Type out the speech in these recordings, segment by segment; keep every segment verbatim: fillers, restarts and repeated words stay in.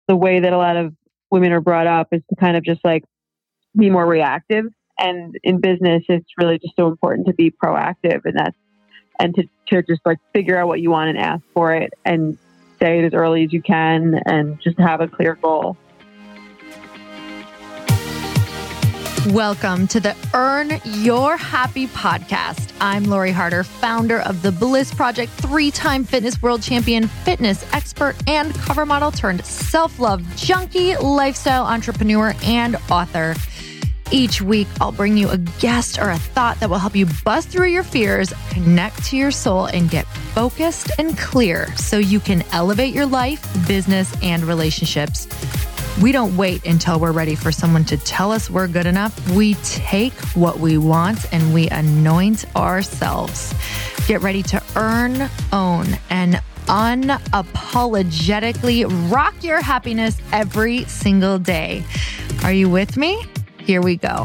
the way that a lot of women are brought up is to kind of just like be more reactive. And in business, it's really just so important to be proactive, and that's and to, to just like figure out what you want and ask for it and say it as early as you can and just have a clear goal. Welcome to the Earn Your Happy podcast. I'm Lori Harder, founder of The Bliss Project, three-time fitness world champion, fitness expert, and cover model turned self-love junkie, lifestyle entrepreneur, and author. Each week, I'll bring you a guest or a thought that will help you bust through your fears, connect to your soul, and get focused and clear so you can elevate your life, business, and relationships. We don't wait until we're ready for someone to tell us we're good enough. We take what we want and we anoint ourselves. Get ready to earn, own, and unapologetically rock your happiness every single day. Are you with me? Here we go.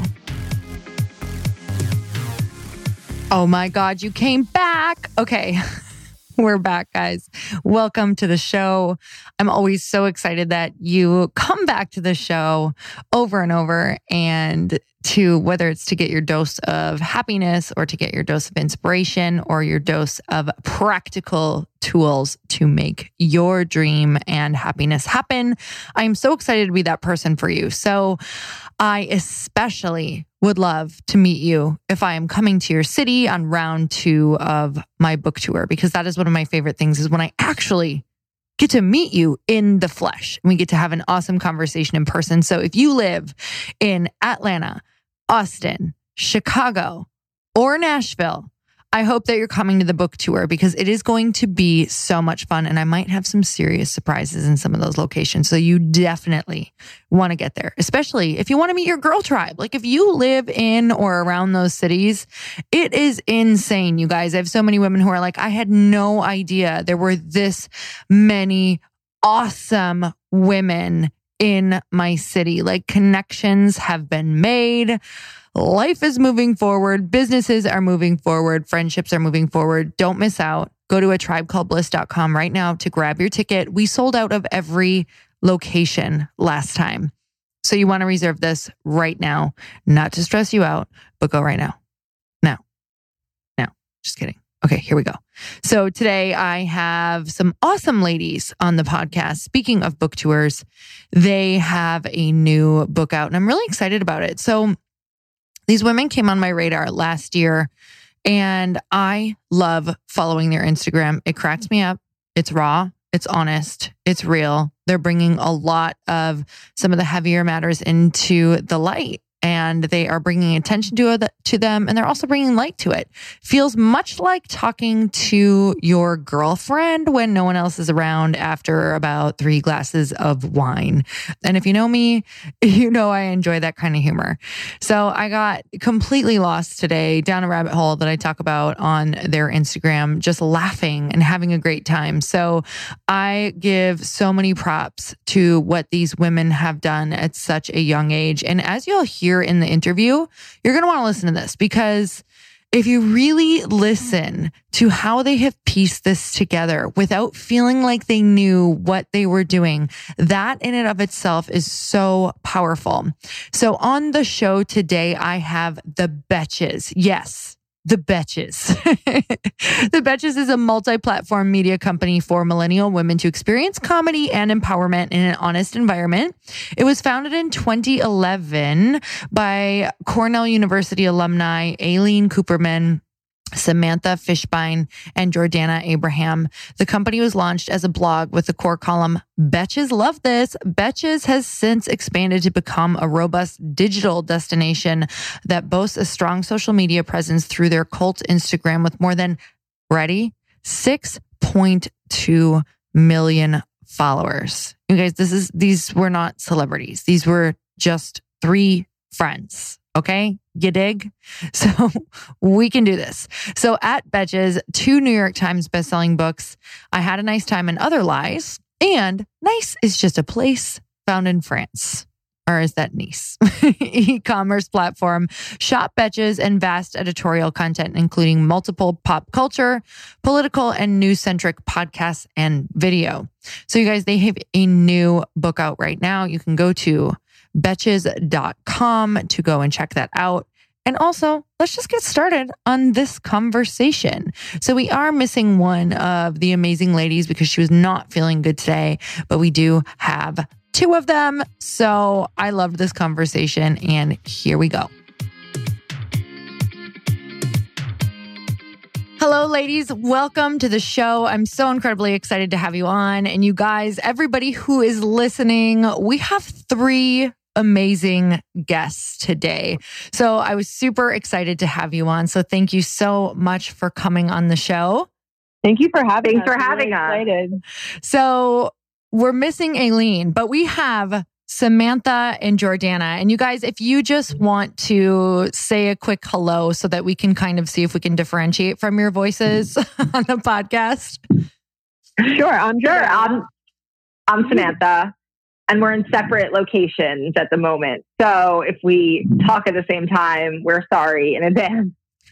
Oh my God, you came back. Okay. We're back, guys. Welcome to the show. I'm always so excited that you come back to the show over and over, and to whether it's to get your dose of happiness or to get your dose of inspiration or your dose of practical tools to make your dream and happiness happen. I'm so excited to be that person for you. So I especially would love to meet you if I am coming to your city on round two of my book tour, because that is one of my favorite things, is when I actually get to meet you in the flesh and we get to have an awesome conversation in person. So if you live in Atlanta, Austin, Chicago, or Nashville, I hope that you're coming to the book tour, because it is going to be so much fun, and I might have some serious surprises in some of those locations. So you definitely want to get there, especially if you want to meet your girl tribe. Like if you live in or around those cities, it is insane, you guys. I have so many women who are like, I had no idea there were this many awesome women in my city. Like connections have been made. Life is moving forward. Businesses are moving forward. Friendships are moving forward. Don't miss out. Go to a tribe called bliss dot com right now to grab your ticket. We sold out of every location last time. So you want to reserve this right now, not to stress you out, but go right now. Now, now, just kidding. Okay, here we go. So today I have some awesome ladies on the podcast. Speaking of book tours, they have a new book out and I'm really excited about it. So these women came on my radar last year and I love following their Instagram. It cracks me up. It's raw. It's honest. It's real. They're bringing a lot of some of the heavier matters into the light, and they are bringing attention to it, to them, and they're also bringing light to it. Feels much like talking to your girlfriend when no one else is around after about three glasses of wine. And if you know me, you know I enjoy that kind of humor. So I got completely lost today down a rabbit hole that I talk about on their Instagram, just laughing and having a great time. So I give so many props to what these women have done at such a young age. And as you'll hear in the interview, you're going to want to listen to this, because if you really listen to how they have pieced this together without feeling like they knew what they were doing, that in and of itself is so powerful. So on the show today, I have the Betches. Yes, the Betches. The Betches is a multi-platform media company for millennial women to experience comedy and empowerment in an honest environment. It was founded in twenty eleven by Cornell University alumni Aileen Cooperman, Samantha Fishbein, and Jordana Abraham. The company was launched as a blog with the core column, Betches Love This. Betches has since expanded to become a robust digital destination that boasts a strong social media presence through their cult Instagram with more than, ready, six point two million followers. You guys, this is, these were not celebrities. These were just three friends. Okay, you dig? So we can do this. So at Betches, two New York Times bestselling books, I Had a Nice Time and Other Lies, and Nice is Just a Place Found in France. or is that Nice? E-commerce platform, Shop Betches, and vast editorial content, including multiple pop culture, political, and news-centric podcasts and video. So you guys, they have a new book out right now. You can go to betches dot com to go and check that out. And also, let's just get started on this conversation. So we are missing one of the amazing ladies because she was not feeling good today, but we do have two of them. So I loved this conversation, and here we go. Hello, ladies. Welcome to the show. I'm so incredibly excited to have you on. And you guys, everybody who is listening, we have three amazing guests today. So I was super excited to have you on. So thank you so much for coming on the show. Thank you for having Thanks us. for having really us. So we're missing Aileen, but we have Samantha and Jordana. And you guys, if you just want to say a quick hello so that we can kind of see if we can differentiate from your voices on the podcast. Sure. I'm Sure. Jordana. I'm, I'm Samantha, and we're in separate locations at the moment. So if we talk at the same time, we're sorry in advance.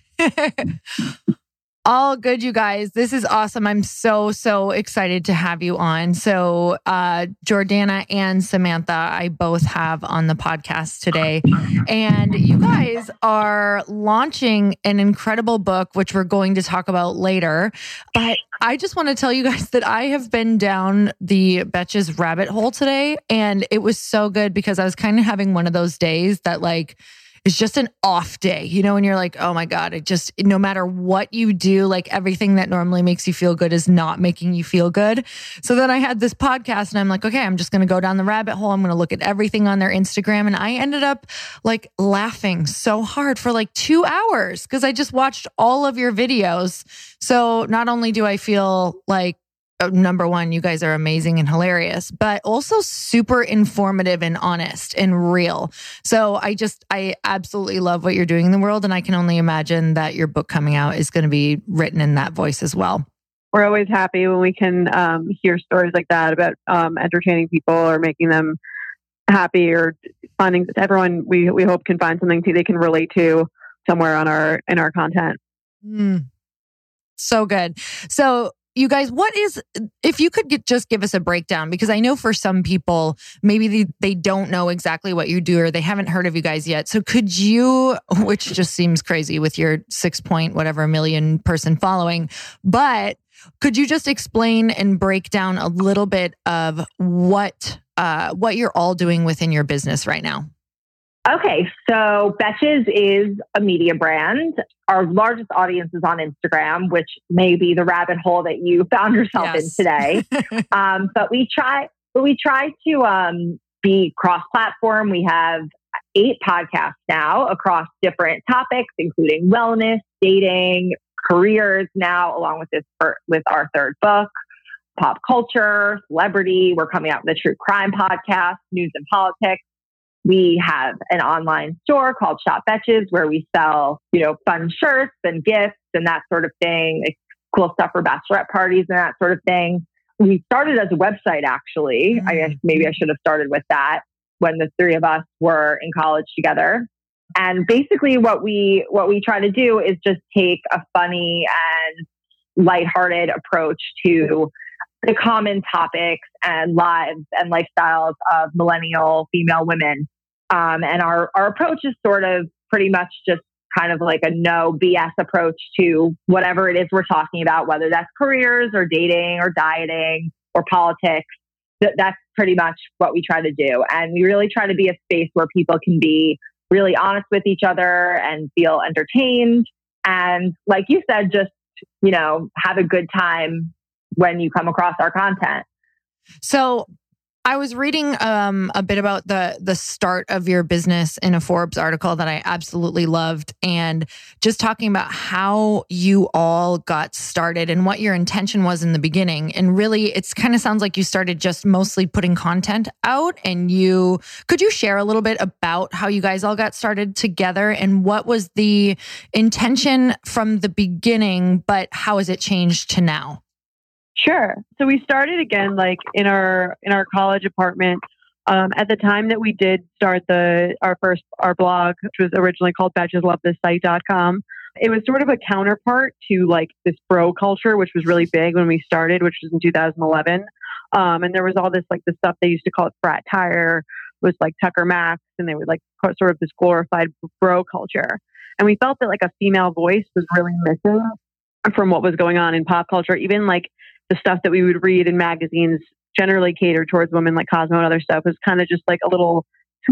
All good, you guys. This is awesome. I'm so, so excited to have you on. So, uh, Jordana and Samantha, I both have on the podcast today. And you guys are launching an incredible book, which we're going to talk about later. But I just want to tell you guys that I have been down the Betches rabbit hole today. And it was so good because I was kind of having one of those days that, like, it's just an off day, you know, and you're like, oh my God, it just, no matter what you do, like everything that normally makes you feel good is not making you feel good. So then I had this podcast and I'm like, okay, I'm just going to go down the rabbit hole. I'm going to look at everything on their Instagram. And I ended up like laughing so hard for like two hours because I just watched all of your videos. So not only do I feel like, number one, you guys are amazing and hilarious, but also super informative and honest and real. So I just, I absolutely love what you're doing in the world. And I can only imagine that your book coming out is going to be written in that voice as well. We're always happy when we can um, hear stories like that about um, entertaining people or making them happy or finding everyone we, we hope can find something to, they can relate to somewhere on our, in our content. Mm. So good. So you guys, what is, if you could get, just give us a breakdown, because I know for some people, maybe they, they don't know exactly what you do or they haven't heard of you guys yet. So could you, which just seems crazy with your six point whatever million person following, but could you just explain and break down a little bit of what, uh, what you're all doing within your business right now? Okay, so Betches is a media brand. Our largest audience is on Instagram, which may be the rabbit hole that you found yourself Yes. in today. um, but we try, but we try to um, be cross-platform. We have eight podcasts now across different topics, including wellness, dating, careers. Now, along with this, with our third book, pop culture, celebrity. We're coming out with a true crime podcast, news and politics. We have an online store called Shop Betches where we sell, you know, fun shirts and gifts and that sort of thing, like cool stuff for bachelorette parties and that sort of thing. We started as a website, actually. Mm-hmm. I guess maybe I should have started with that when the three of us were in college together. And basically what we what we try to do is just take a funny and lighthearted approach to the common topics and lives and lifestyles of millennial female women. Um, and our, our approach is sort of pretty much just kind of like a no B S approach to whatever it is we're talking about, whether that's careers or dating or dieting or politics. Th- that's pretty much what we try to do. And we really try to be a space where people can be really honest with each other and feel entertained. And like you said, just, you know, have a good time when you come across our content. So I was reading um, a bit about the the start of your business in a Forbes article that I absolutely loved, and just talking about how you all got started and what your intention was in the beginning. And really, it's kind of sounds like you started just mostly putting content out. And you could you share a little bit about how you guys all got started together and what was the intention from the beginning, but how has it changed to now? Sure. So we started again, like in our in our college apartment. Um, at the time that we did start the our first our blog, which was originally called betches love this site dot com, it was sort of a counterpart to like this bro culture, which was really big when we started, which was in two thousand eleven. Um, and there was all this like the stuff they used to call it frat tire, was like Tucker Max, and they were like sort of this glorified bro culture. And we felt that like a female voice was really missing from what was going on in pop culture. Even like the stuff that we would read in magazines generally catered towards women, like Cosmo and other stuff, was kind of just like a little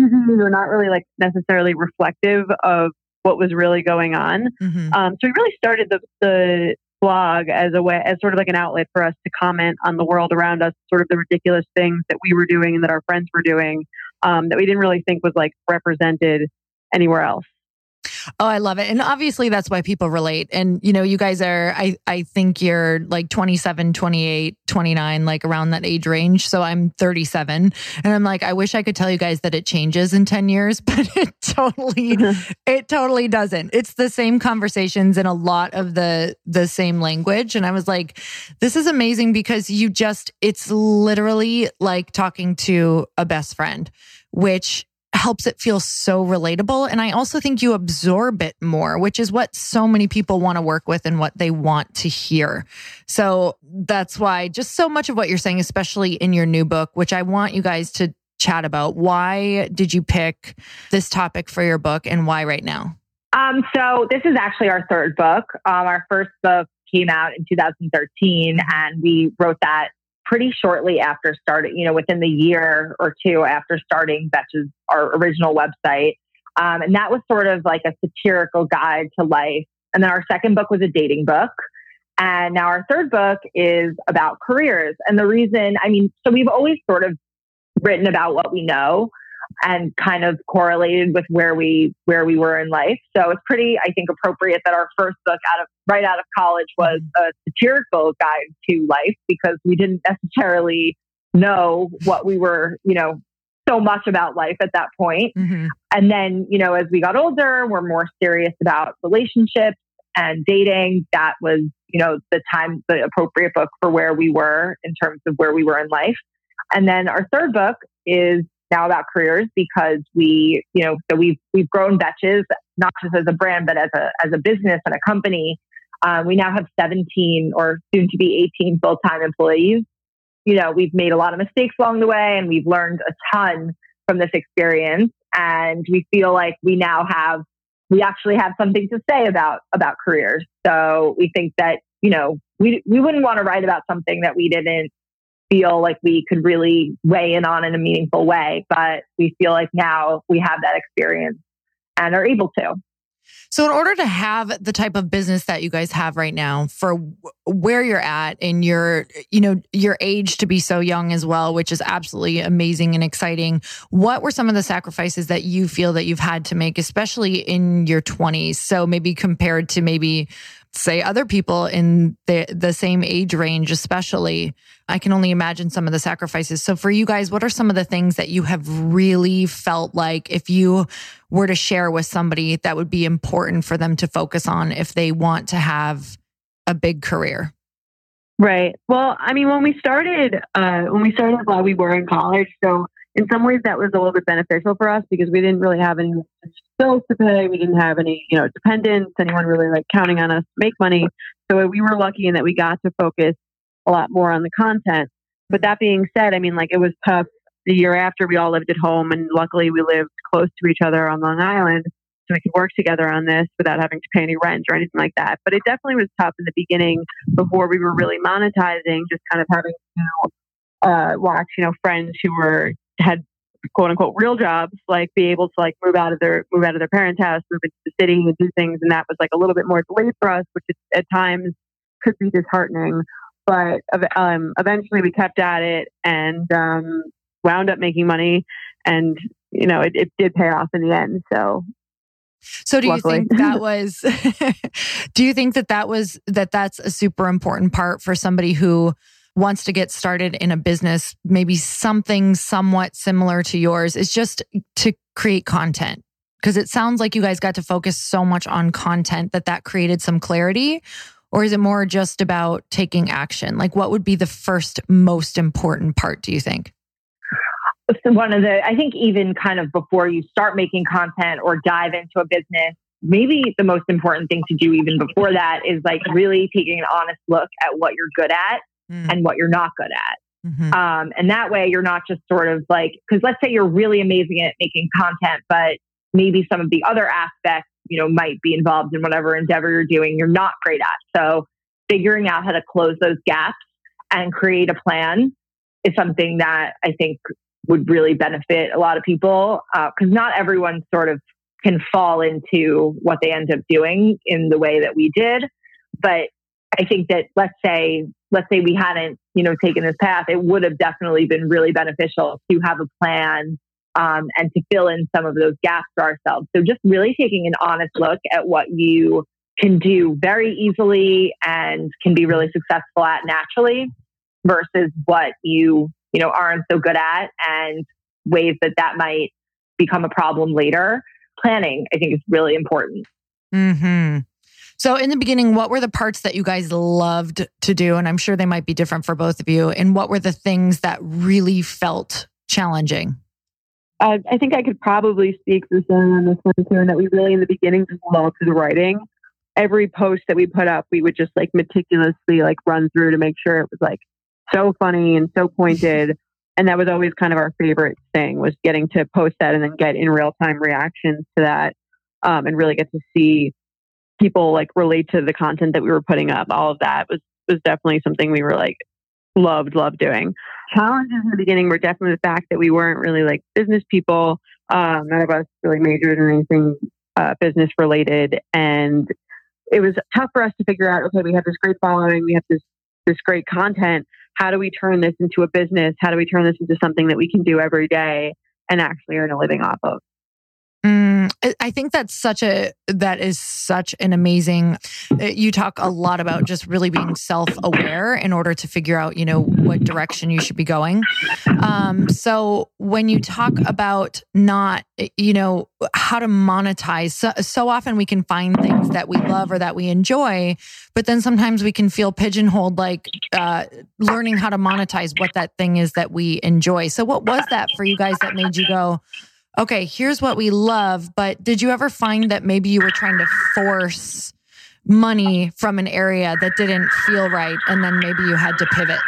or not really like necessarily reflective of what was really going on. Mm-hmm. Um, so we really started the, the blog as a way, as sort of like an outlet for us to comment on the world around us, sort of the ridiculous things that we were doing and that our friends were doing, um, that we didn't really think was like represented anywhere else. Oh, I love it. And obviously that's why people relate. And, you know, you guys are, I, I think you're like twenty-seven, twenty-eight, twenty-nine, like around that age range. So I'm thirty-seven and I'm like, I wish I could tell you guys that it changes in ten years, but it totally, it totally doesn't. It's the same conversations and a lot of the, the same language. And I was like, this is amazing because you just, it's literally like talking to a best friend, which helps it feel so relatable. And I also think you absorb it more, which is what so many people want to work with and what they want to hear. So that's why just so much of what you're saying, especially in your new book, which I want you guys to chat about. Why did you pick this topic for your book and why right now? Um, so this is actually our third book. Um, our first book came out in two thousand thirteen and we wrote that pretty shortly after starting, you know, within the year or two after starting Betches, our original website. Um, and that was sort of like a satirical guide to life. And then our second book was a dating book. And now our third book is about careers. And the reason, I mean, so we've always sort of written about what we know and kind of correlated with where we where we were in life. So it's pretty, I think, appropriate that our first book out of right out of college was a satirical guide to life because we didn't necessarily know what we were, you know, so much about life at that point. Mm-hmm. And then, you know, as we got older, we're more serious about relationships and dating. That was, you know, the time, the appropriate book for where we were in terms of where we were in life. And then our third book is now about careers because we, you know, so we've we've grown Betches not just as a brand but as a as a business and a company. Um, we now have seventeen or soon to be eighteen full-time employees. You know, we've made a lot of mistakes along the way, and we've learned a ton from this experience. And we feel like we now have we actually have something to say about about careers. So we think that you know we we wouldn't want to write about something that we didn't feel like we could really weigh in on in a meaningful way. But we feel like now we have that experience and are able to. So in order to have the type of business that you guys have right now for where you're at and your, you know, your age to be so young as well, which is absolutely amazing and exciting. What were some of the sacrifices that you feel that you've had to make, especially in your twenties? So maybe compared to maybe say other people in the the same age range, especially, I can only imagine some of the sacrifices. So for you guys, what are some of the things that you have really felt like if you were to share with somebody that would be important for them to focus on if they want to have a big career? Right. Well, I mean, when we started, uh, when we started while we were in college, so in some ways that was a little bit beneficial for us because we didn't really have any bills to pay. We didn't have any, you know, dependents, anyone really like counting on us to make money. So we were lucky in that we got to focus a lot more on the content. But that being said, I mean, like it was tough the year after we all lived at home and luckily we lived close to each other on Long Island. So we could work together on this without having to pay any rent or anything like that. But it definitely was tough in the beginning before we were really monetizing, just kind of having to uh, watch, you know, friends who were had quote unquote real jobs, like be able to like move out of their move out of their parents' house, move into the city and do things. And that was like a little bit more delayed for us, which at times could be disheartening. But um, eventually we kept at it and um, wound up making money. And, you know, it, it did pay off in the end. So So do luckily. you think that was, do you think that that was, that that's a super important part for somebody who wants to get started in a business, maybe something somewhat similar to yours, is just to create content? Because it sounds like you guys got to focus so much on content that that created some clarity. Or is it more just about taking action? Like what would be the first most important part, do you think? one of the, I think even kind of before you start making content or dive into a business, maybe the most important thing to do even before that is like really taking an honest look at what you're good at mm. and what you're not good at. Mm-hmm. Um, and that way you're not just sort of like, because let's say you're really amazing at making content, but maybe some of the other aspects, you know, might be involved in whatever endeavor you're doing, you're not great at. So figuring out how to close those gaps and create a plan is something that I think would really benefit a lot of people. Uh, cause not everyone sort of can fall into what they end up doing in the way that we did. But I think that let's say, let's say we hadn't, you know, taken this path, it would have definitely been really beneficial to have a plan um, and to fill in some of those gaps for ourselves. So just really taking an honest look at what you can do very easily and can be really successful at naturally versus what you, you know, aren't so good at and ways that that might become a problem later. Planning, I think, is really important. Mm-hmm. So in the beginning, what were the parts that you guys loved to do? And I'm sure they might be different for both of you. And what were the things that really felt challenging? Uh, I think I could probably speak for Sarah on this one too, and that we really in the beginning just loved the writing. Every post that we put up, we would just like meticulously like run through to make sure it was like so funny and so pointed. And that was always kind of our favorite thing, was getting to post that and then get in real time reactions to that, um, and really get to see people like relate to the content that we were putting up. All of that was was definitely something we were like loved, loved doing. Challenges in the beginning were definitely the fact that we weren't really like business people. Um, none of us really majored in anything uh, business related, and it was tough for us to figure out. Okay, we have this great following, we have this this great content. How do we turn this into a business? How do we turn this into something that we can do every day and actually earn a living off of? Mm, I think that's such a, that is such an amazing, you talk a lot about just really being self-aware in order to figure out, you know, what direction you should be going. Um, so when you talk about not, you know, how to monetize, so, so often we can find things that we love or that we enjoy, but then sometimes we can feel pigeonholed, like uh, learning how to monetize what that thing is that we enjoy. So what was that for you guys that made you go, okay, here's what we love, but did you ever find that maybe you were trying to force money from an area that didn't feel right, and then maybe you had to pivot?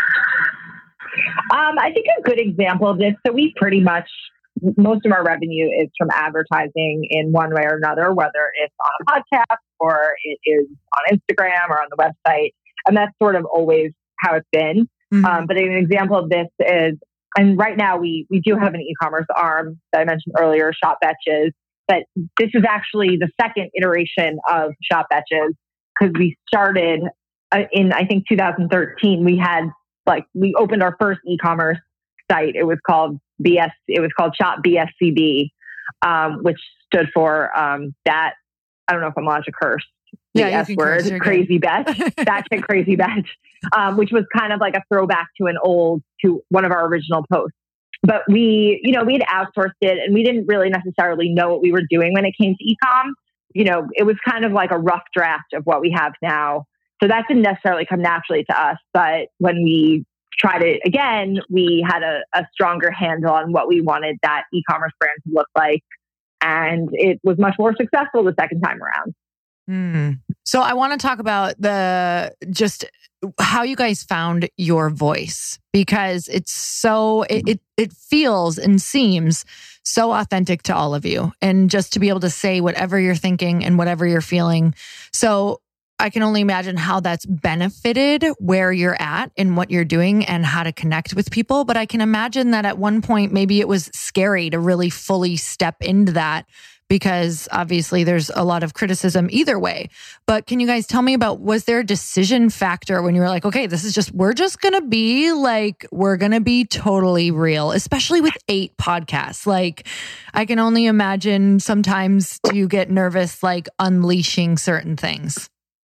Um, I think a good example of this, so we pretty much, most of our revenue is from advertising in one way or another, whether it's on a podcast or it is on Instagram or on the website. And that's sort of always how it's been. Mm-hmm. Um, but an example of this is, and right now we we do have an e-commerce arm that I mentioned earlier, Shop Betches, but this is actually the second iteration of Shop Betches, because we started uh, in, I think, two thousand thirteen. We had like, we opened our first e-commerce site. It was called B S, it was called Shop B S C B, um, which stood for um, that, I don't know if I'm allowed to curse. The yeah, S word, crazy bet, that chick crazy bet, um, which was kind of like a throwback to an old, to one of our original posts. But we, you know, we had outsourced it and we didn't really necessarily know what we were doing when it came to e-com. You know, it was kind of like a rough draft of what we have now. So that didn't necessarily come naturally to us. But when we tried it again, we had a, a stronger handle on what we wanted that e-commerce brand to look like. And it was much more successful the second time around. Hmm. So I want to talk about the just how you guys found your voice, because it's so it, it it feels and seems so authentic to all of you, and just to be able to say whatever you're thinking and whatever you're feeling. So I can only imagine how that's benefited where you're at and what you're doing and how to connect with people. But I can imagine that at one point maybe it was scary to really fully step into that, because obviously there's a lot of criticism either way. But can you guys tell me about, was there a decision factor when you were like, okay, this is just, we're just going to be like, we're going to be totally real, especially with eight podcasts. Like, I can only imagine sometimes do you get nervous, like unleashing certain things?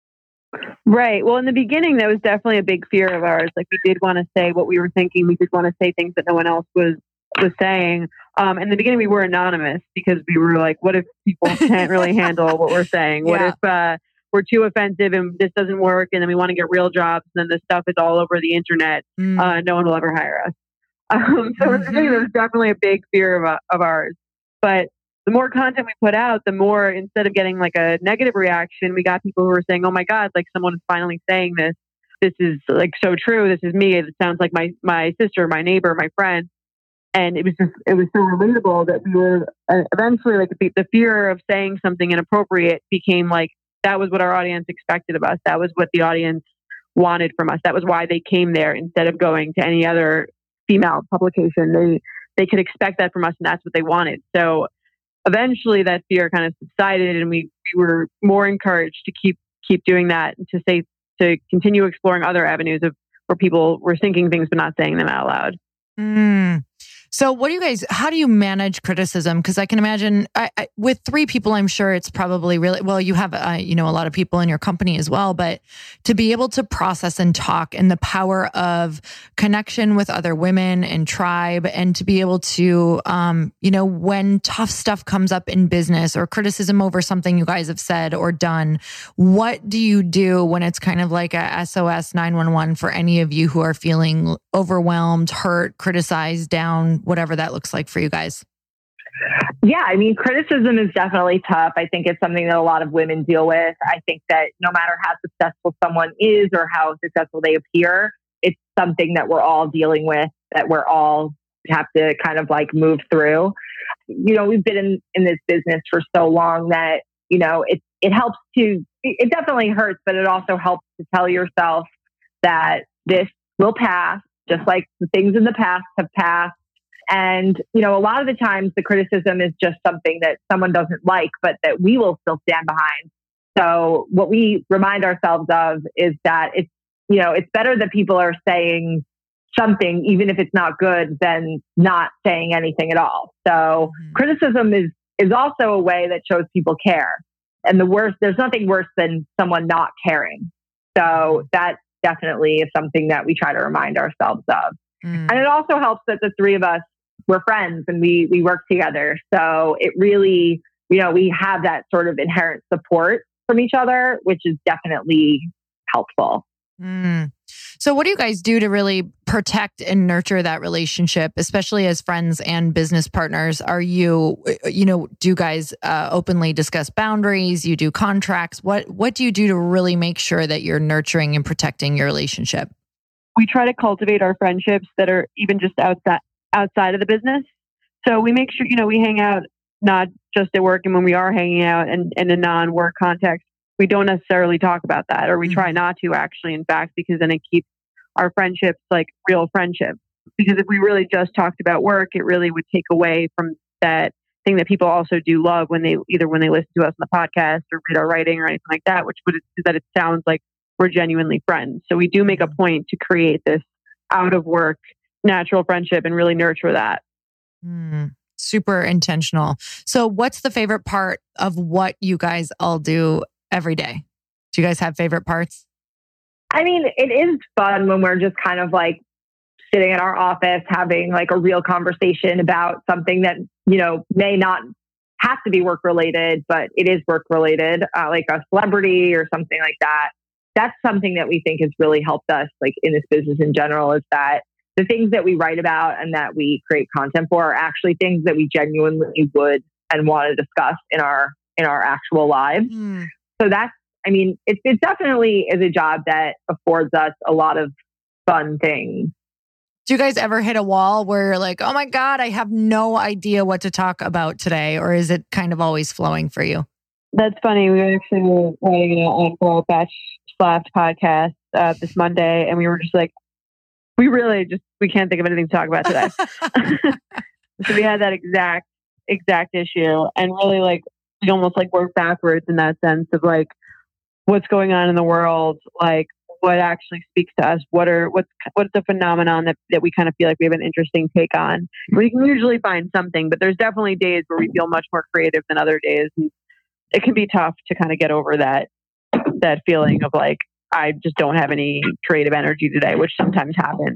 Right. Well, in the beginning, that was definitely a big fear of ours. Like, we did want to say what we were thinking. We did want to say things that no one else was was saying. Um, in the beginning, we were anonymous because we were like, what if people can't really handle what we're saying? What Yeah. if uh, we're too offensive and this doesn't work, and then we want to get real jobs, and then this stuff is all over the internet. Mm. Uh, no one will ever hire us. Um, so Mhm. I think there's definitely a big fear of, uh, of ours. But the more content we put out, the more, instead of getting like a negative reaction, we got people who were saying, oh my God, like someone is finally saying this. This is like so true. This is me. It sounds like my, my sister, my neighbor, my friend. And it was just, it was so relatable that we were uh, eventually like the, the fear of saying something inappropriate became like, that was what our audience expected of us. That was what the audience wanted from us. That was why they came there instead of going to any other female publication. They, they could expect that from us, and that's what they wanted. So eventually that fear kind of subsided, and we, we were more encouraged to keep, keep doing that, and to say, to continue exploring other avenues of where people were thinking things, but not saying them out loud. Mm. So what do you guys, how do you manage criticism? Because I can imagine I, I, with three people, I'm sure it's probably really, well, you have, uh, you know, a lot of people in your company as well, but to be able to process and talk, and the power of connection with other women and tribe, and to be able to, um, you know, when tough stuff comes up in business or criticism over something you guys have said or done, what do you do when it's kind of like a S O S nine one one for any of you who are feeling overwhelmed, hurt, criticized, down, whatever that looks like for you guys? Yeah, I mean, criticism is definitely tough. I think it's something that a lot of women deal with. I think that no matter how successful someone is or how successful they appear, it's something that we're all dealing with, that we're all have to kind of like move through. You know, we've been in, in this business for so long that, you know, it, it helps to, it definitely hurts, but it also helps to tell yourself that this will pass, just like the things in the past have passed. And, you know, a lot of the times the criticism is just something that someone doesn't like, but that we will still stand behind. So what we remind ourselves of is that it's, you know, it's better that people are saying something, even if it's not good, than not saying anything at all. So mm-hmm. criticism is, is also a way that shows people care. And the worst, there's nothing worse than someone not caring. So that definitely is something that we try to remind ourselves of. Mm. And it also helps that the three of us, we're friends and we we work together. So it really, you know, we have that sort of inherent support from each other, which is definitely helpful. Mm. So what do you guys do to really protect and nurture that relationship, especially as friends and business partners? Are you, you know, do you guys uh, openly discuss boundaries? You do contracts? What What do you do to really make sure that you're nurturing and protecting your relationship? We try to cultivate our friendships that are even just outside outside of the business. So we make sure, you know, we hang out not just at work, and when we are hanging out and in a non-work context, we don't necessarily talk about that, or we mm-hmm. try not to actually, in fact, because then it keeps our friendships like real friendships. Because if we really just talked about work, it really would take away from that thing that people also do love when they, either when they listen to us on the podcast or read our writing or anything like that, which would, is that it sounds like we're genuinely friends. So we do make a point to create this out of work natural friendship and really nurture that. Mm, super intentional. So what's the favorite part of what you guys all do every day? Do you guys have favorite parts? I mean, it is fun when we're just kind of like sitting in our office having like a real conversation about something that, you know, may not have to be work related, but it is work related, uh, like a celebrity or something like that. That's something that we think has really helped us, like in this business in general, is that the things that we write about and that we create content for are actually things that we genuinely would and want to discuss in our in our actual lives. Mm. So that's, I mean, it, it definitely is a job that affords us a lot of fun things. Do you guys ever hit a wall where you're like, oh my God, I have no idea what to talk about today? Or is it kind of always flowing for you? That's funny. We were actually writing on for Batch Slapped podcast uh, this Monday, and we were just like, we really just, we can't think of anything to talk about today. So we had that exact, exact issue, and really like, we almost like work backwards in that sense of like, what's going on in the world, like what actually speaks to us, what are, what's, what's the phenomenon that, that we kind of feel like we have an interesting take on. We can usually find something, but there's definitely days where we feel much more creative than other days. And it can be tough to kind of get over that, that feeling of like, I just don't have any creative energy today, which sometimes happens.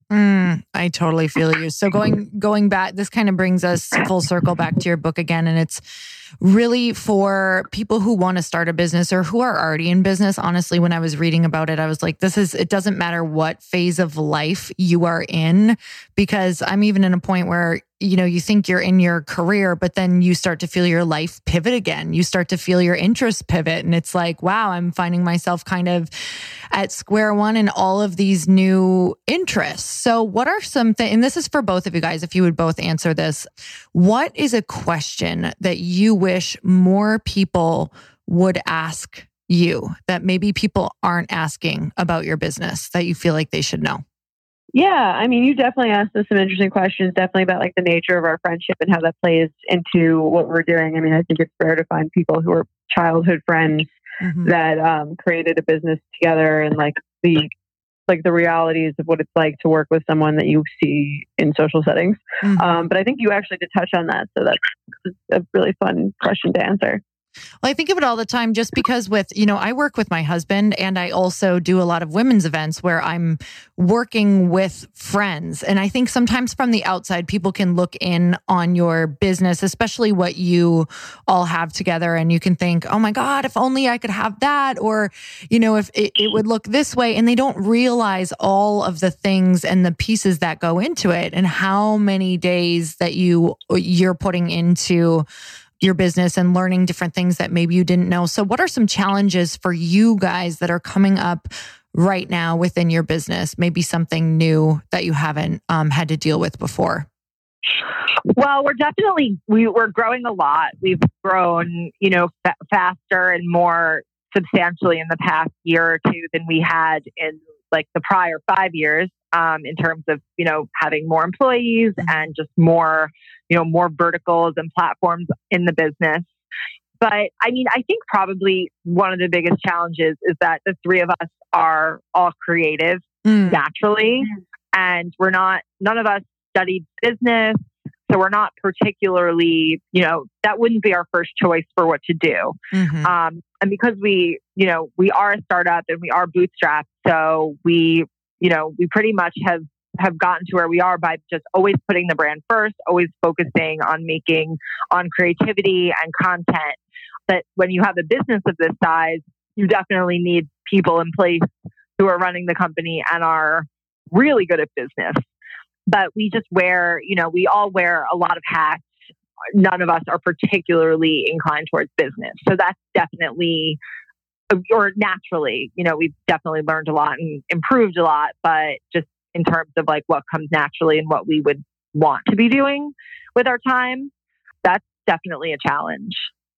Mm, I totally feel you. So going going back, this kind of brings us full circle back to your book again. And it's really for people who want to start a business or who are already in business. Honestly, when I was reading about it, I was like, this is, it doesn't matter what phase of life you are in, because I'm even in a point where, you know, you think you're in your career, but then you start to feel your life pivot again. You start to feel your interests pivot. And it's like, wow, I'm finding myself kind of at square one in all of these new interests. So what are some things, and this is for both of you guys, if you would both answer this, what is a question that you wish more people would ask you that maybe people aren't asking about your business that you feel like they should know? Yeah, I mean, you definitely asked us some interesting questions, definitely about like the nature of our friendship and how that plays into what we're doing. I mean, I think it's rare to find people who are childhood friends mm-hmm. that um, created a business together, and like the like the realities of what it's like to work with someone that you see in social settings. Mm-hmm. Um, but I think you actually did touch on that, so that's a really fun question to answer. Well, I think of it all the time just because with, you know, I work with my husband and I also do a lot of women's events where I'm working with friends. And I think sometimes from the outside, people can look in on your business, especially what you all have together. And you can think, oh my God, if only I could have that. Or, you know, if it, it would look this way. And they don't realize all of the things and the pieces that go into it and how many days that you, you're putting into your business and learning different things that maybe you didn't know. So what are some challenges for you guys that are coming up right now within your business? Maybe something new that you haven't um, had to deal with before? Well, we're definitely, we, we're growing a lot. We've grown, you know, fa- faster and more substantially in the past year or two than we had in like the prior five years. Um, in terms of, you know, having more employees and just more, you know, more verticals and platforms in the business. But I mean, I think probably one of the biggest challenges is that the three of us are all creative mm. naturally. Mm. And we're not, none of us studied business. So we're not particularly, you know, that wouldn't be our first choice for what to do. Mm-hmm. Um, and because we, you know, we are a startup and we are bootstrapped. So we, you know, we pretty much have, have gotten to where we are by just always putting the brand first, always focusing on making, on creativity and content. But when you have a business of this size, you definitely need people in place who are running the company and are really good at business. But we just wear, you know, we all wear a lot of hats. None of us are particularly inclined towards business. So that's definitely, or naturally, you know, we've definitely learned a lot and improved a lot, but just in terms of like what comes naturally and what we would want to be doing with our time, that's definitely a challenge.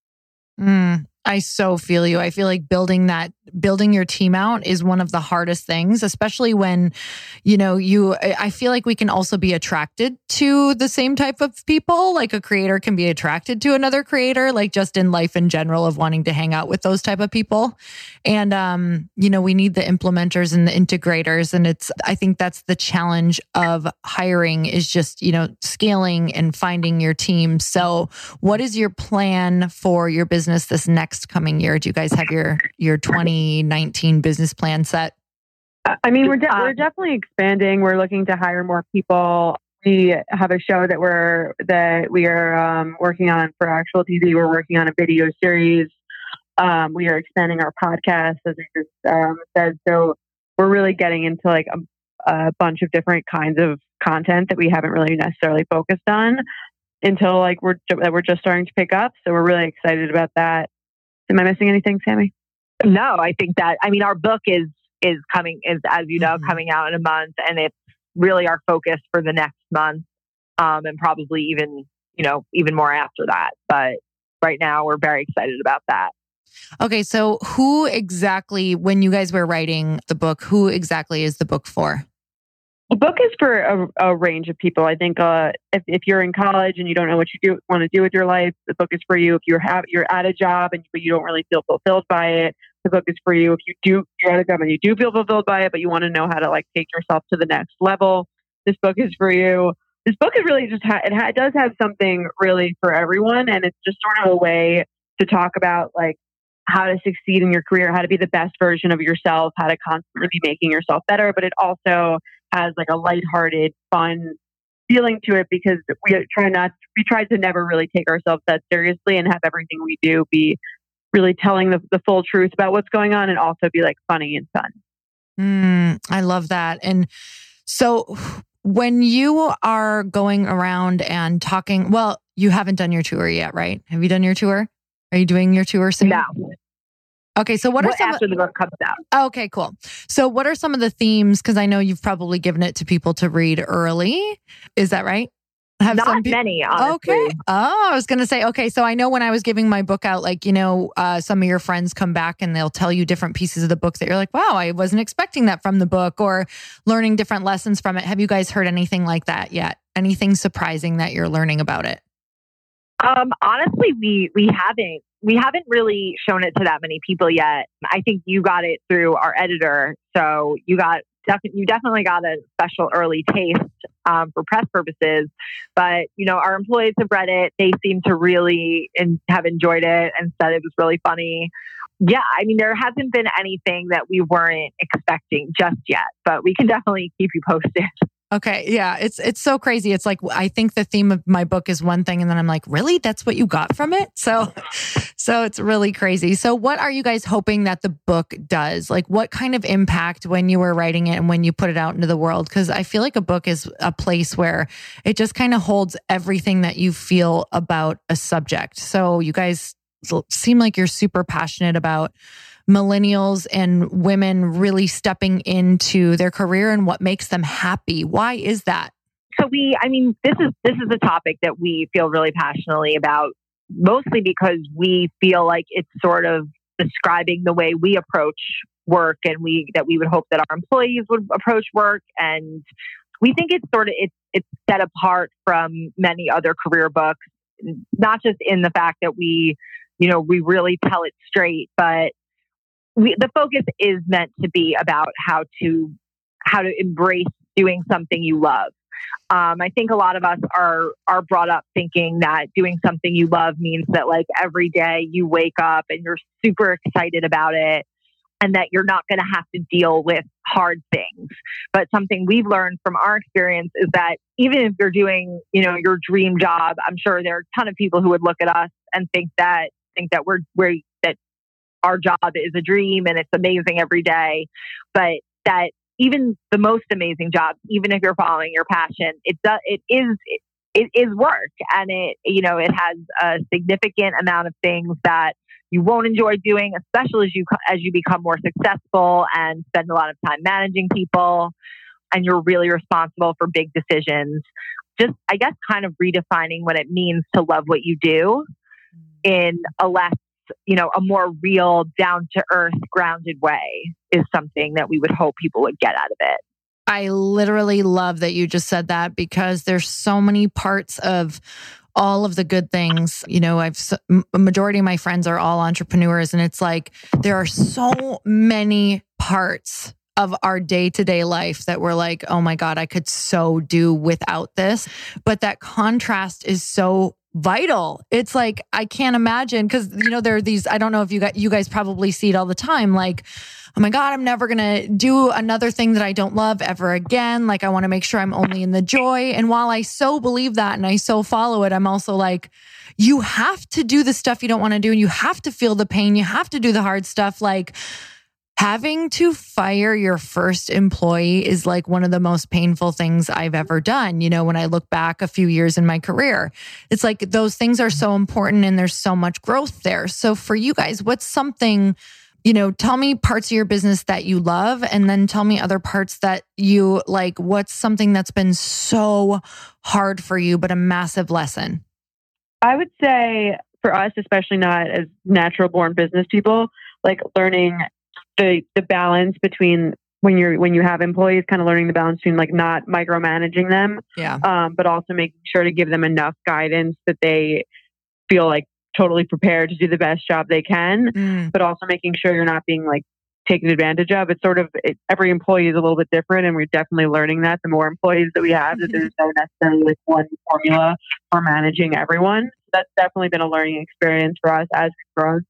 Mm, I so feel you. I feel like building that, building your team out is one of the hardest things, especially when, you know, you, I feel like we can also be attracted to the same type of people. Like a creator can be attracted to another creator, like just in life in general of wanting to hang out with those type of people. And, um, you know, we need the implementers and the integrators. And it's, I think that's the challenge of hiring is just, you know, scaling and finding your team. So what is your plan for your business this next coming year? Do you guys have your your twenty nineteen business plan set? I mean, we're de- we're definitely expanding. We're looking to hire more people. We have a show that we're that we are um, working on for actual T V. We're working on a video series. Um, we are expanding our podcast, as I just um, said. So we're really getting into like a, a bunch of different kinds of content that we haven't really necessarily focused on until like we're that we're just starting to pick up. So we're really excited about that. Am I missing anything, Sammy? No, I think that, I mean, our book is, is coming, is, as you know, mm-hmm. coming out in a month, and it's really our focus for the next month. Um, and probably even, you know, even more after that. But right now we're very excited about that. Okay. So who exactly, when you guys were writing the book, who exactly is the book for? The book is for a, a range of people. I think uh, if, if you're in college and you don't know what you do, want to do with your life, the book is for you. If you're have you're at a job and but you don't really feel fulfilled by it, the book is for you. If you do you're at a job and you do feel fulfilled by it, but you want to know how to like take yourself to the next level, this book is for you. This book is really just ha- it, ha- it does have something really for everyone, and it's just sort of a way to talk about like how to succeed in your career, how to be the best version of yourself, how to constantly be making yourself better, but it also has like a lighthearted, fun feeling to it because we try not, we try to never really take ourselves that seriously and have everything we do be really telling the, the full truth about what's going on and also be like funny and fun. Mm, I love that. And so when you are going around and talking, well, you haven't done your tour yet, right? Have you done your tour? Are you doing your tour soon? No. Okay, so what are what, some after the book comes out? Okay, cool. So what are some of the themes? Because I know you've probably given it to people to read early. Is that right? Have Not some pe- many, honestly. Okay. Oh, I was going to say, okay. So I know when I was giving my book out, like, you know, uh, some of your friends come back and they'll tell you different pieces of the book that you're like, wow, I wasn't expecting that from the book, or learning different lessons from it. Have you guys heard anything like that yet? Anything surprising that you're learning about it? Um, honestly, we we haven't we haven't really shown it to that many people yet. I think you got it through our editor, so you got defi- you definitely got a special early taste um, for press purposes. But you know, our employees have read it; they seem to really and have enjoyed it and said it was really funny. Yeah, I mean, there hasn't been anything that we weren't expecting just yet, but we can definitely keep you posted. Okay. Yeah. It's, it's so crazy. It's like, I think the theme of my book is one thing. And then I'm like, really? That's what you got from it? So, so it's really crazy. So what are you guys hoping that the book does? Like what kind of impact when you were writing it and when you put it out into the world? Cause I feel like a book is a place where it just kind of holds everything that you feel about a subject. So you guys seem like you're super passionate about millennials and women really stepping into their career and what makes them happy. Why is that? So we, I mean, this is this is a topic that we feel really passionately about, mostly because we feel like it's sort of describing the way we approach work, and we that we would hope that our employees would approach work. And we think it's sort of it's it's set apart from many other career books, not just in the fact that we, you know, we really tell it straight, but We, the focus is meant to be about how to how to embrace doing something you love. Um, I think a lot of us are are brought up thinking that doing something you love means that like every day you wake up and you're super excited about it, and that you're not going to have to deal with hard things. But something we've learned from our experience is that even if you're doing, you know, your dream job, I'm sure there are a ton of people who would look at us and think that think that we're we're that. Our job is a dream and it's amazing every day, but that even the most amazing jobs, even if you're following your passion, it does, it is, it, it is work, and it, you know, it has a significant amount of things that you won't enjoy doing, especially as you, as you become more successful and spend a lot of time managing people, and you're really responsible for big decisions. Just, I guess, kind of redefining what it means to love what you do in a less, you know, a more real, down to earth, grounded way is something that we would hope people would get out of it. I literally love that you just said that, because there's so many parts of all of the good things. You know, I've a majority of my friends are all entrepreneurs, and it's like there are so many parts of our day-to-day life that we're like, oh my God, I could so do without this. But that contrast is so vital. It's like, I can't imagine, because, you know, there are these, I don't know if you guys, you guys probably see it all the time, like, oh my God, I'm never going to do another thing that I don't love ever again. Like, I want to make sure I'm only in the joy. And while I so believe that and I so follow it, I'm also like, you have to do the stuff you don't want to do, and you have to feel the pain. You have to do the hard stuff. Like, having to fire your first employee is like one of the most painful things I've ever done. You know, when I look back a few years in my career, it's like those things are so important and there's so much growth there. So for you guys, what's something, you know, tell me parts of your business that you love, and then tell me other parts that you like. What's something that's been so hard for you, but a massive lesson? I would say for us, especially not as natural born business people, like learning the the balance between when you're when you have employees, kind of learning the balance between like not micromanaging them, yeah, um, but also making sure to give them enough guidance that they feel like totally prepared to do the best job they can, mm. but also making sure you're not being like taken advantage of. It's sort of it, every employee is a little bit different, and we're definitely learning that the more employees that we have, that there's no necessarily like one formula for managing everyone. That's definitely been a learning experience for us as we've grown.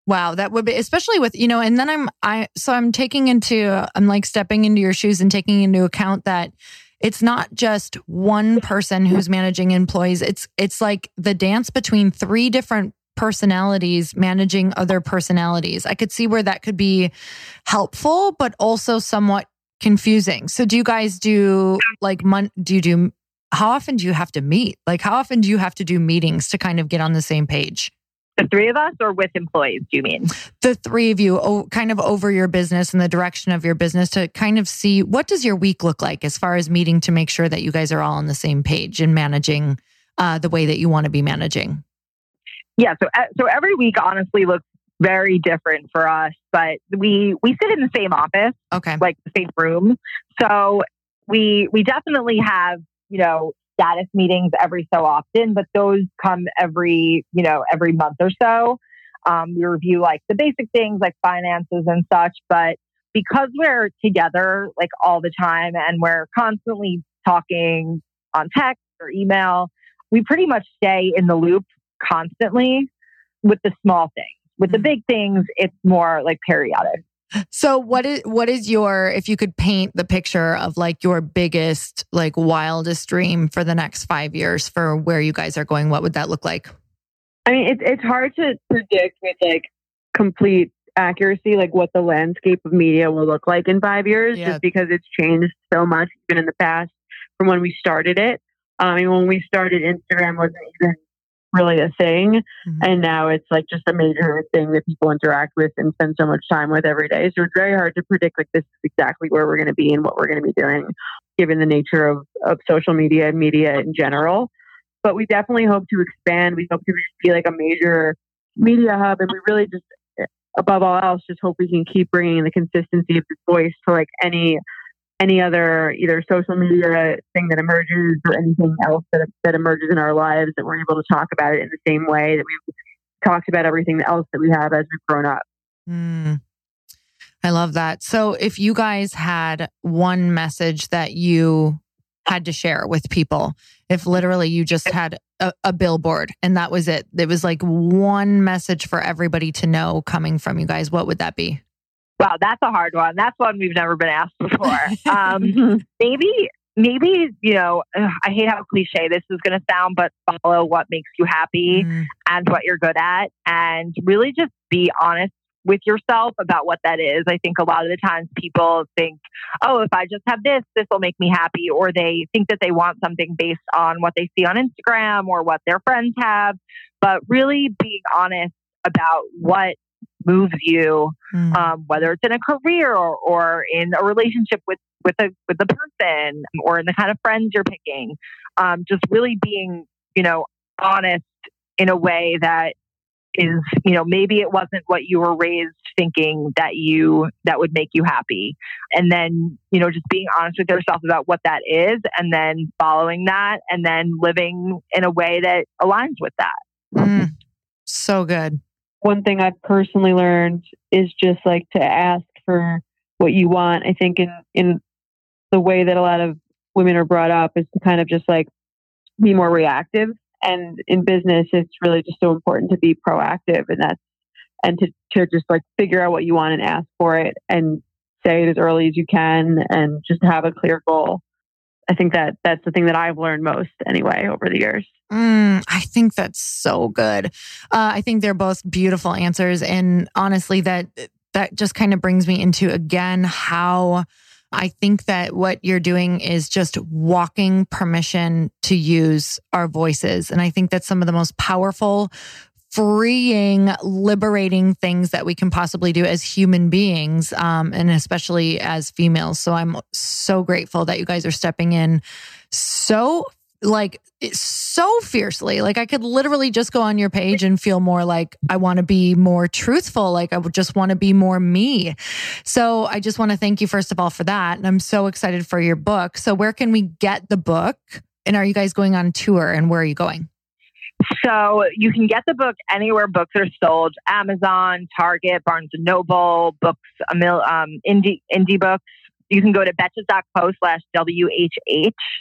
Wow, that would be, especially with, you know, and then I'm, I, so I'm taking into, I'm like stepping into your shoes and taking into account that it's not just one person who's managing employees. It's, it's like the dance between three different personalities managing other personalities. I could see where that could be helpful, but also somewhat confusing. So do you guys do like, mon- do you do, how often do you have to meet? Like, how often do you have to do meetings to kind of get on the same page? The three of us, or with employees, do you mean? The three of you, oh, kind of over your business and the direction of your business to kind of see what does your week look like as far as meeting to make sure that you guys are all on the same page and managing uh, the way that you want to be managing. Yeah, so so every week honestly looks very different for us, but we we sit in the same office, okay, like the same room. So we we definitely have, you know, status meetings every so often, but those come every, you know, every month or so. Um, we review like the basic things like finances and such, but because we're together like all the time and we're constantly talking on text or email, we pretty much stay in the loop constantly with the small things. With the big things, it's more like periodic. So what is what is your, if you could paint the picture of like your biggest, like wildest dream for the next five years for where you guys are going, what would that look like? I mean, it's it's hard to predict with like complete accuracy, like what the landscape of media will look like in five years, Yeah. just because it's changed so much even in the past from when we started it. I mean, when we started, Instagram wasn't even really a thing. Mm-hmm. And now it's like just a major thing that people interact with and spend so much time with every day. So it's very hard to predict like this is exactly where we're going to be and what we're going to be doing, given the nature of, of social media and media in general. But we definitely hope to expand. We hope to be like a major media hub. And we really just, above all else, just hope we can keep bringing the consistency of this voice to like any any other either social media thing that emerges or anything else that that emerges in our lives, that we're able to talk about it in the same way that we've talked about everything else that we have as we've grown up. Mm, I love that. So if you guys had one message that you had to share with people, if literally you just had a, a billboard and that was it, it was like one message for everybody to know coming from you guys, what would that be? Wow, that's a hard one. That's one we've never been asked before. Um, maybe, maybe, you know, ugh, I hate how cliche this is going to sound, but follow what makes you happy Mm. and what you're good at, and really just be honest with yourself about what that is. I think a lot of the times people think, oh, if I just have this, this will make me happy. Or they think that they want something based on what they see on Instagram or what their friends have. But really being honest about what moves you, Mm. um, whether it's in a career or, or in a relationship with, with a with the person or in the kind of friends you're picking. Um, just really being, you know, honest in a way that is, you know, maybe it wasn't what you were raised thinking that you that would make you happy. And then, you know, just being honest with yourself about what that is and then following that and then living in a way that aligns with that. Mm. So good. One thing I've personally learned is just like to ask for what you want. I think in, in the way that a lot of women are brought up is to kind of just like be more reactive. And in business, it's really just so important to be proactive, and that's, and to, to just like figure out what you want and ask for it and say it as early as you can and just have a clear goal. I think that that's the thing that I've learned most anyway over the years. Mm, I think that's so good. Uh, I think they're both beautiful answers. And honestly, that that just kind of brings me into, again, how I think that what you're doing is just walking permission to use our voices. And I think that's some of the most powerful, freeing, liberating things that we can possibly do as human beings, um, and especially as females. So I'm so grateful that you guys are stepping in so like so fiercely. Like I could literally just go on your page and feel more like I want to be more truthful. Like I would just want to be more me. So I just want to thank you first of all for that. And I'm so excited for your book. So where can we get the book? And are you guys going on tour, and where are you going? So you can get the book anywhere books are sold: Amazon, Target, Barnes and Noble, Books a Mill, um, Indie Indie Books. You can go to betches dot co slash W H H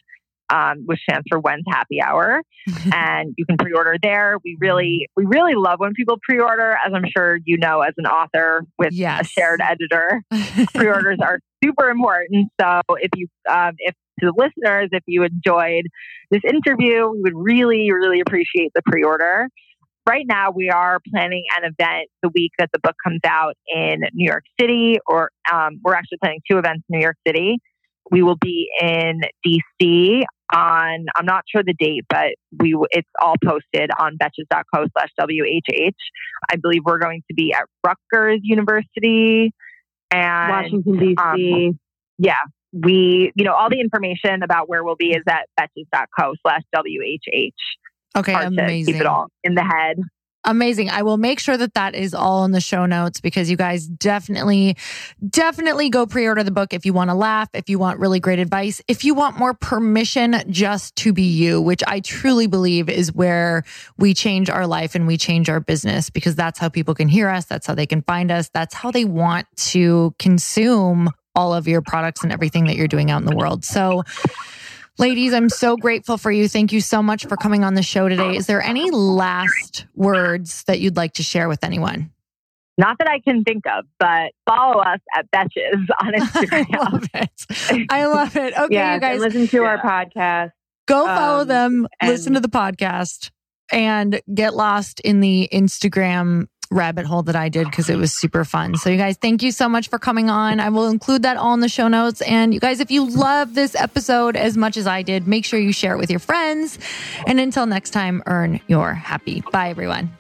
um, which stands for When's Happy Hour. And you can pre-order there. We really, we really love when people pre-order, as I'm sure you know, as an author with yes. a shared editor. Pre-orders are super important. So if you, um, if to the listeners, if you enjoyed this interview, we would really, really appreciate the pre-order. Right now, we are planning an event the week that the book comes out in New York City, or um, we're actually planning two events in New York City. We will be in D C on, I'm not sure the date, but we it's all posted on betches.co slash WHH. I believe we're going to be at Rutgers University and Washington, D C. Um, yeah, we, you know, all the information about where we'll be is at betches.co slash WHH. Okay, Hard amazing. To keep it all in the head. Amazing. I will make sure that that is all in the show notes, because you guys definitely, definitely go pre-order the book if you want to laugh, if you want really great advice, if you want more permission just to be you, which I truly believe is where we change our life and we change our business, because that's how people can hear us. That's how they can find us. That's how they want to consume all of your products and everything that you're doing out in the world. So, ladies, I'm so grateful for you. Thank you so much for coming on the show today. Is there any last words that you'd like to share with anyone? Not that I can think of, but follow us at Betches on Instagram. I love it. I love it. Okay, yes, you guys. Listen to yeah. our podcast. Go follow um, them, and- listen to the podcast, and get lost in the Instagram rabbit hole that I did, because it was super fun. So you guys, thank you so much for coming on. I will include that all in the show notes. And you guys, if you love this episode as much as I did, make sure you share it with your friends. And until next time, earn your happy. Bye, everyone.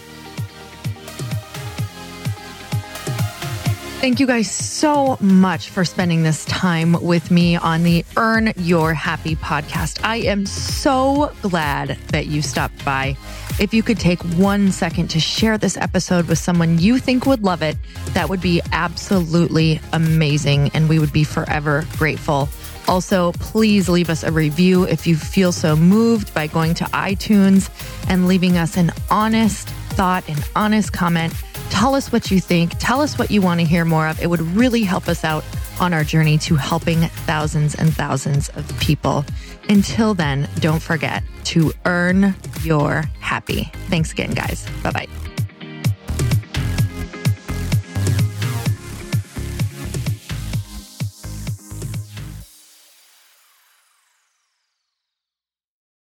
Thank you guys so much for spending this time with me on the Earn Your Happy podcast. I am so glad that you stopped by. If you could take one second to share this episode with someone you think would love it, that would be absolutely amazing, and we would be forever grateful. Also, please leave us a review if you feel so moved by going to iTunes and leaving us an honest thought, an honest comment. Tell us what you think. Tell us what you want to hear more of. It would really help us out on our journey to helping thousands and thousands of people. Until then, don't forget to earn your happy. Thanks again, guys. Bye-bye.